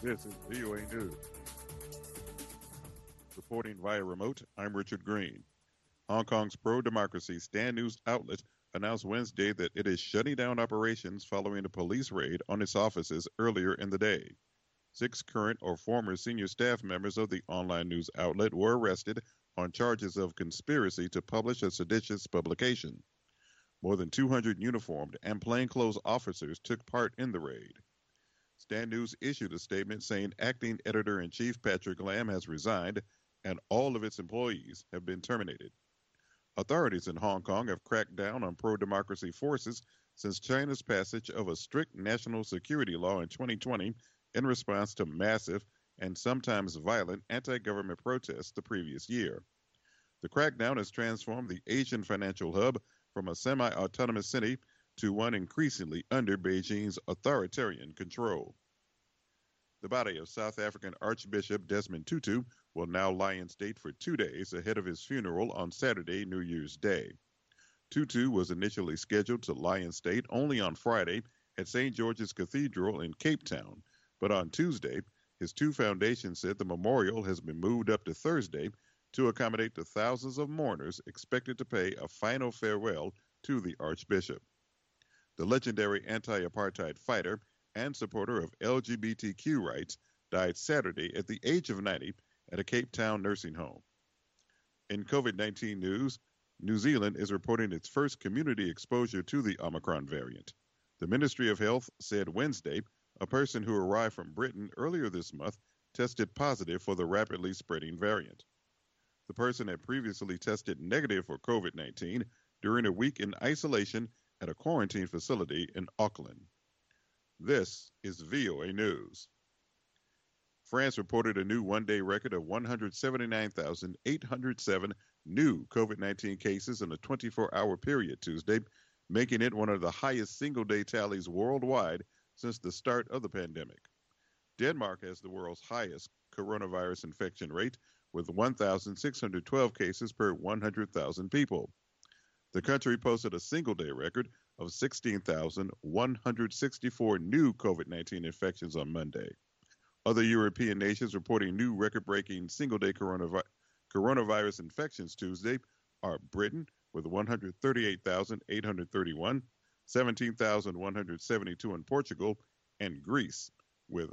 This is VOA News. Reporting via remote, I'm Richard Green. Hong Kong's pro-democracy Stand News outlet announced Wednesday that it is shutting down operations following a police raid on its offices earlier in the day. 6 current or former senior staff members of the online news outlet were arrested on charges of conspiracy to publish a seditious publication. More than 200 uniformed and plainclothes officers took part in the raid. Stand News issued a statement saying acting editor-in-chief Patrick Lam has resigned and all of its employees have been terminated. Authorities in Hong Kong have cracked down on pro-democracy forces since China's passage of a strict national security law in 2020 in response to massive and sometimes violent anti-government protests the previous year. The crackdown has transformed the Asian financial hub from a semi-autonomous city to one increasingly under Beijing's authoritarian control. The body of South African Archbishop Desmond Tutu will now lie in state for 2 days ahead of his funeral on Saturday, New Year's Day. Tutu was initially scheduled to lie in state only on Friday at St. George's Cathedral in Cape Town, but on Tuesday, his 2 foundations said the memorial has been moved up to Thursday to accommodate the thousands of mourners expected to pay a final farewell to the Archbishop. The legendary anti-apartheid fighter and supporter of LGBTQ rights died Saturday at the age of 90 at a Cape Town nursing home. In COVID-19 news, New Zealand is reporting its first community exposure to the Omicron variant. The Ministry of Health said Wednesday a person who arrived from Britain earlier this month tested positive for the rapidly spreading variant. The person had previously tested negative for COVID-19 during a week in isolation at a quarantine facility in Auckland. This is VOA News. France reported a new one-day record of 179,807 new COVID-19 cases in a 24-hour period Tuesday, making it one of the highest single-day tallies worldwide since the start of the pandemic. Denmark has the world's highest coronavirus infection rate, with 1,612 cases per 100,000 people. The country posted a single-day record of 16,164 new COVID-19 infections on Monday. Other European nations reporting new record-breaking single-day coronavirus infections Tuesday are Britain with 138,831, 17,172 in Portugal, and Greece with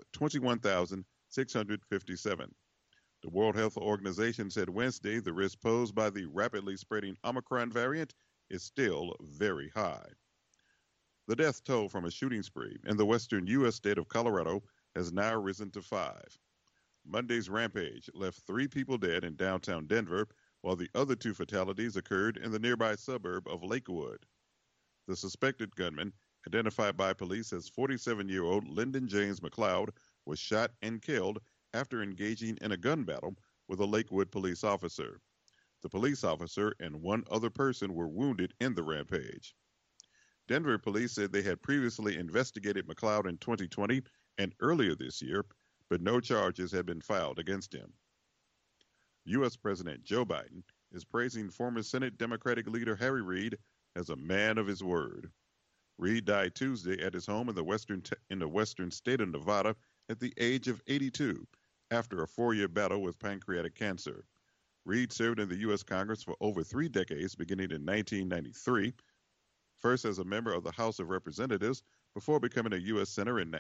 21,657. The World Health Organization said Wednesday the risk posed by the rapidly spreading Omicron variant is still very high. The death toll from a shooting spree in the western U.S. state of Colorado has now risen to 5. Monday's rampage left 3 people dead in downtown Denver, while the other 2 fatalities occurred in the nearby suburb of Lakewood. The suspected gunman, identified by police as 47-year-old Lyndon James McLeod, was shot and killed after engaging in a gun battle with a Lakewood police officer. The police officer and 1 other person were wounded in the rampage. Denver police said they had previously investigated McLeod in 2020 and earlier this year, but no charges had been filed against him. U.S. President Joe Biden is praising former Senate Democratic leader Harry Reid as a man of his word. Reid died Tuesday at his home in the western state of Nevada at the age of 82 after a 4-year battle with pancreatic cancer. Reid served in the U.S. Congress for over 3 decades, beginning in 1993, first as a member of the House of Representatives before becoming a U.S. senator in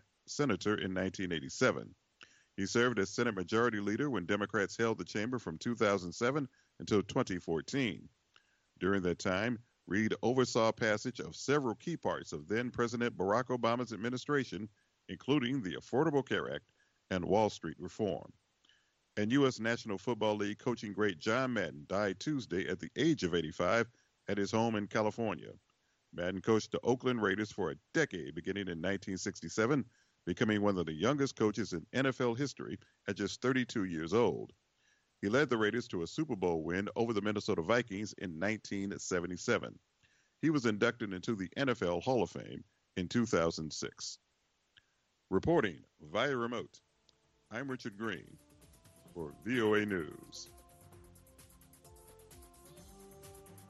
1987. He served as Senate Majority Leader when Democrats held the chamber from 2007 until 2014. During that time, Reid oversaw passage of several key parts of then-President Barack Obama's administration, including the Affordable Care Act and Wall Street reform. And U.S. National Football League coaching great John Madden died Tuesday at the age of 85 at his home in California. Madden coached the Oakland Raiders for a decade beginning in 1967, becoming one of the youngest coaches in NFL history at just 32 years old. He led the Raiders to a Super Bowl win over the Minnesota Vikings in 1977. He was inducted into the NFL Hall of Fame in 2006. Reporting via remote, I'm Richard Green for VOA News.